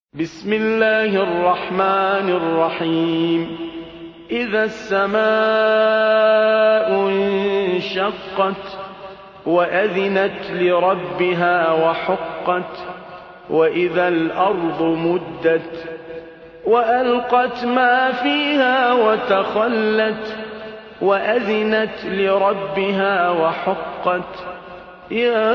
بسم الله الرحمن الرحيم إذا السماء انشقت وأذنت لربها وحقت وإذا الأرض مدت وألقت ما فيها وتخلت وأذنت لربها وحقت يا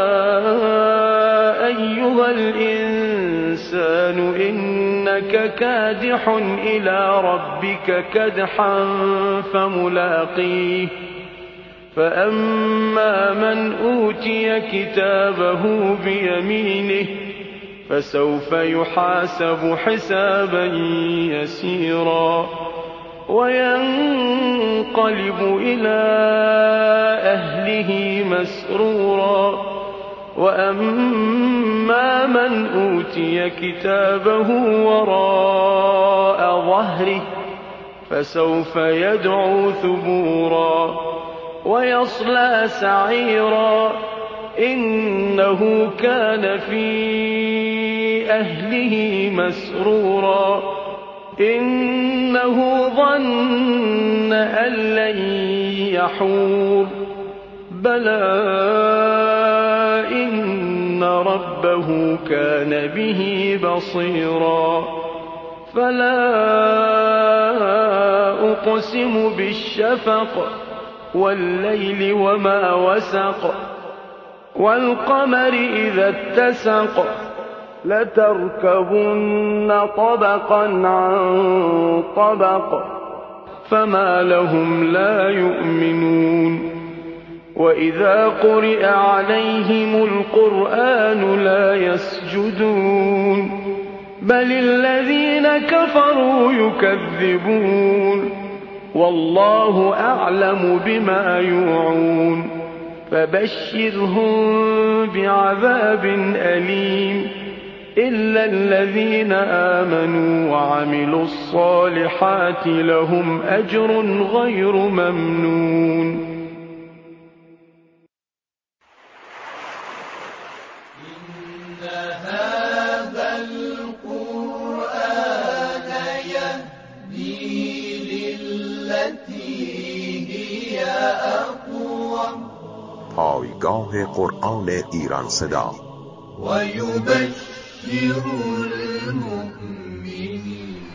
أيها الإنسان إنك كادح إلى ربك كدحا فملاقيه فأما من أوتي كتابه بيمينه فسوف يحاسب حسابا يسيرا وينقلب إلى أهله مسرورا وأما من أوتي كتابه وراء ظهره فسوف يدعو ثبورا ويصلى سعيرا إنه كان في أهله مسرورا إنه ظن أن لن يحور بلى إن ربه كان به بصيرا فلا أقسم بالشفق والليل وما وسق والقمر إذا اتسق لتركبن طبقا عن طبق فما لهم لا يؤمنون وإذا قرئ عليهم القرآن لا يسجدون بل الذين كفروا يكذبون والله أعلم بما يوعون فبشرهم بعذاب أليم إلا الذين آمنوا وعملوا الصالحات لهم أجر غير ممنون إن هذا القرآن يهدي للتي هي أقوم پایگاه قرآن ایران صدا ويبشر المؤمنين